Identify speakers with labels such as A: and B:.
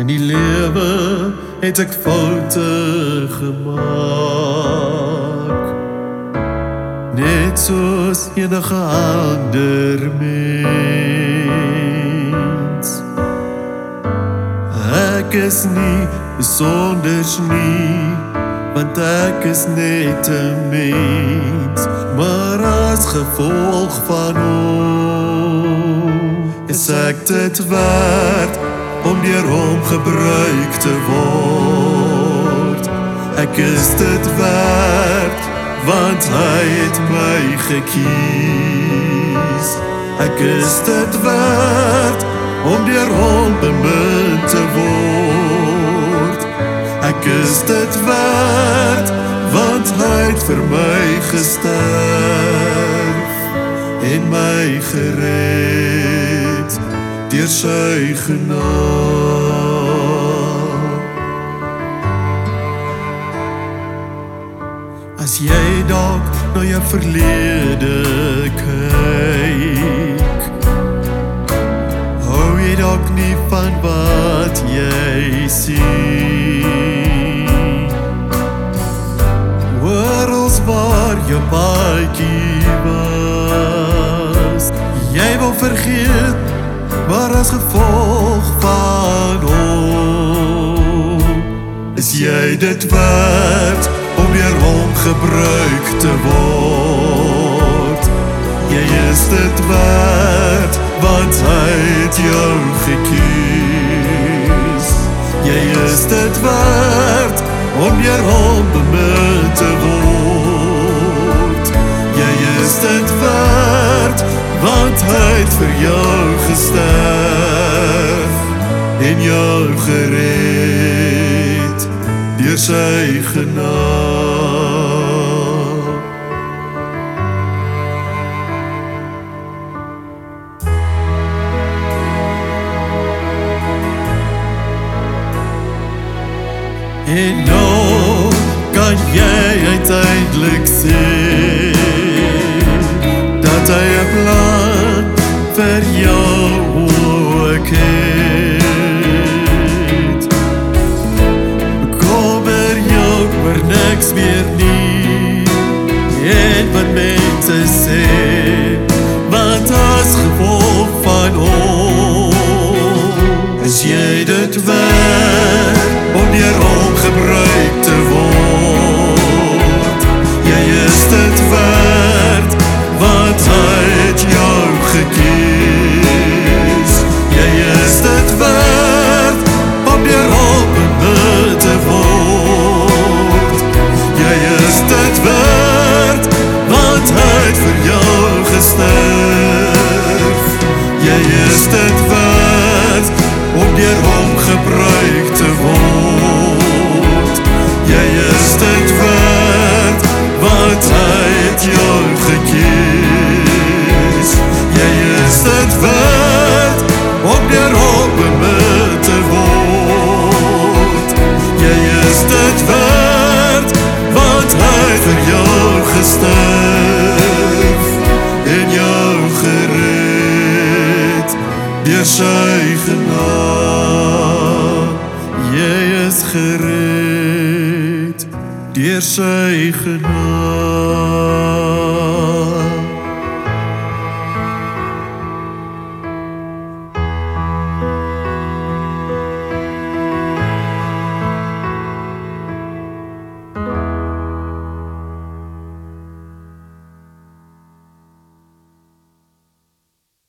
A: In die lewe het ek foute gemaak, net soos enige ander mens. Ek is nie besonders nie, want ek is net 'n mens, maar as gevolg van hom is ek dit werd om deur hom gebruik te word. Ek is dit werd, want hy het my gekies. Ek is dit werd om deur hom bemin te word. Ek is dit werd, want hy het vir my gesterf en my gered deur sy genade. As jy dalk na jou verlede kyk, hou jy dalk nie van wat jy sien. Oorals waar jou paadjie was, jy wil vergeet, maar as gevolg van hom is jy dit werd om deur hom gebruik te word. Jy is dit werd, want hy het jou gekies. Jy is dit werd om deur hom bemin te word. Jy is dit werd, want hy het vir jou gesterf en jou gered deur sy genade. En nou kan jy uiteindelik sê dat hy 'n plan vir jou ook het. Bekommer jou oor niks meer nie, en wat mense sê, want as gevolg van hom is jy dit werd om deur hom gebruik te word. Jy is dit werd, want hy het jou gekies. Jy is dit werd om deur hom bemin te word. Jy is dit werd, want hy het vir jou gesterf. Jy is dit werd om deur hom gebruik te word. Jy is dit werd, want hy het jou gekies. Jy is dit werd om deur hom bemin te word. Jy is dit werd, want hy het vir jou gesterf en jou gered deur sy genade. Jy is gered deur sy genade.